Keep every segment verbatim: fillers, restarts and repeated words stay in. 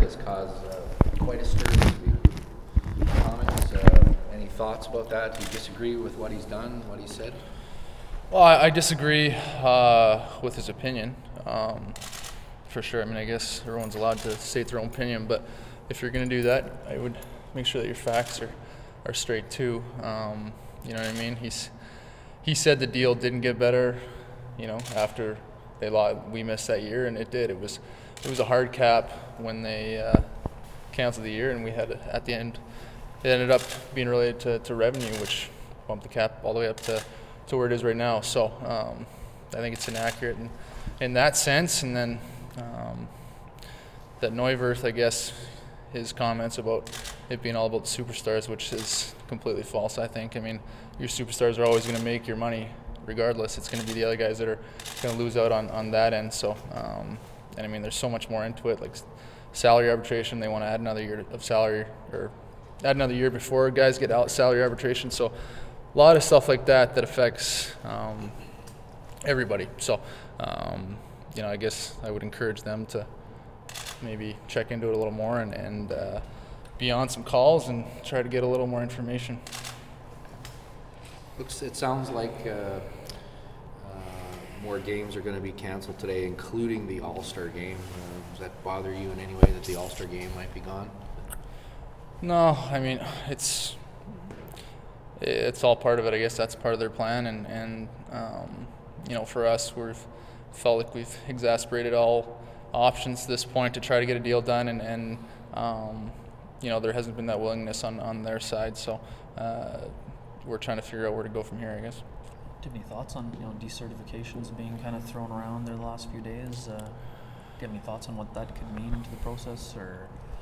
has caused uh, quite a stir this week. Comments? Uh, any thoughts about that? Do you disagree with what he's done, what he said? Well, I, I disagree uh, with his opinion, um, for sure. I mean, I guess everyone's allowed to state their own opinion, but if you're going to do that, I would make sure that your facts are, are straight too. Um, you know what I mean? He's he said the deal didn't get better, you know, after they lost, we missed that year, and it did. It was it was a hard cap when they uh, canceled the year, and we had at the end. It ended up being related to, to revenue, which bumped the cap all the way up to. to where it is right now. So um, I think it's inaccurate in, in that sense. And then um, that Neuwirth, I guess, his comments about it being all about the superstars, which is completely false, I think. I mean, your superstars are always going to make your money regardless. It's going to be the other guys that are going to lose out on, on that end. So, um, and I mean, there's so much more into it, like salary arbitration. They want to add another year of salary, or add another year before guys get out salary arbitration. So a lot of stuff like that that affects um, everybody. So, um, you know, I guess I would encourage them to maybe check into it a little more and, and uh, be on some calls and try to get a little more information. Looks, it sounds like uh, uh, more games are going to be canceled today, including the All-Star game. Uh, does that bother you in any way that the All-Star game might be gone? No, I mean, it's it's all part of it. I guess that's part of their plan, and, and um, you know, for us, we've felt like we've exasperated all options to this point to try to get a deal done, and, and um, you know, there hasn't been that willingness on, on their side, so uh, we're trying to figure out where to go from here, I guess. Do you have any thoughts on, you know, decertifications being kind of thrown around there the last few days? Uh, do you have any thoughts on what that could mean to the process, or?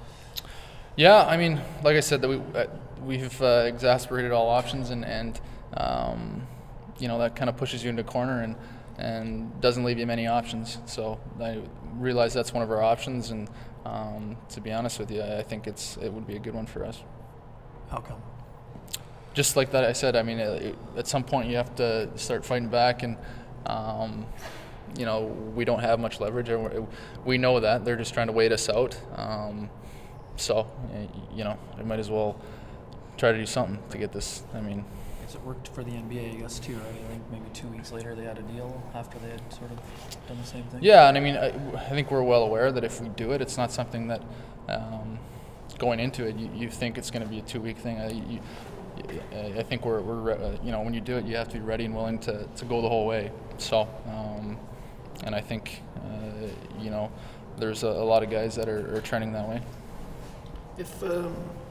Yeah, I mean, like I said, that we uh, we've uh, exasperated all options, and and um, you know, that kind of pushes you into a corner and and doesn't leave you many options. So I realize that's one of our options, and um, to be honest with you, I think it's it would be a good one for us. How come? Just like that, I said. I mean, it, at some point you have to start fighting back, and um, you know, we don't have much leverage, and we know that they're just trying to wait us out. Um, So, you know, I might as well try to do something to get this. I mean, I guess it worked for the N B A, I guess, too, right? I think maybe two weeks later they had a deal after they had sort of done the same thing. Yeah, and I mean, I, I think we're well aware that if we do it, it's not something that um, going into it, you, you think it's going to be a two-week thing. I, you, I think we're, we're uh, you know, when you do it, you have to be ready and willing to, to go the whole way. So, um, and I think, uh, you know, there's a, a lot of guys that are, are trending that way. If um,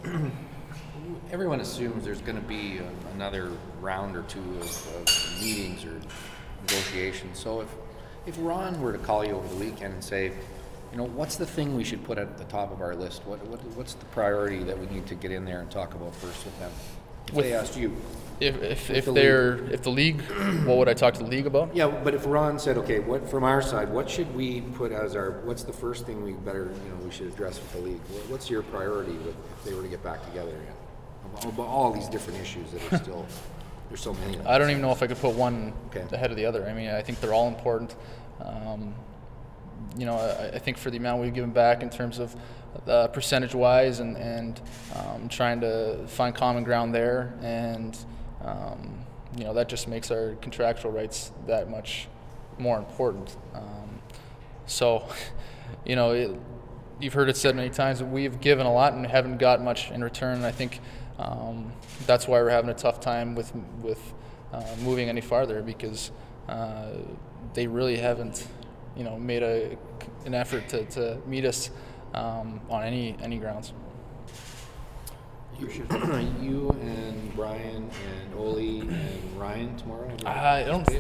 everyone assumes there's going to be a, another round or two of, of meetings or negotiations, so if if Ron were to call you over the weekend and say, you know, what's the thing we should put at the top of our list? What, what what's the priority that we need to get in there and talk about first with them? If With- they asked you. If if, if the they're if the league, what would I talk to the league about? Yeah, but if Ron said, okay, what from our side, what should we put as our, what's the first thing we better, you know, we should address with the league? What- What's your priority with, if they were to get back together again? About, about all these different issues that are still, there's so many of them. I don't even know if I could put one Okay. ahead of the other. I mean, I think they're all important. Um, you know, I, I think for the amount we've given back in terms of uh, percentage-wise, and and um, trying to find common ground there, and um, you know, that just makes our contractual rights that much more important. Um, so, you know, it, you've heard it said many times that we've given a lot and haven't got much in return. And I think um, that's why we're having a tough time with with uh, moving any farther, because uh, they really haven't, you know, made a an effort to, to meet us um, on any any grounds. You should, you and Brian and Oli and Ryan tomorrow? I don't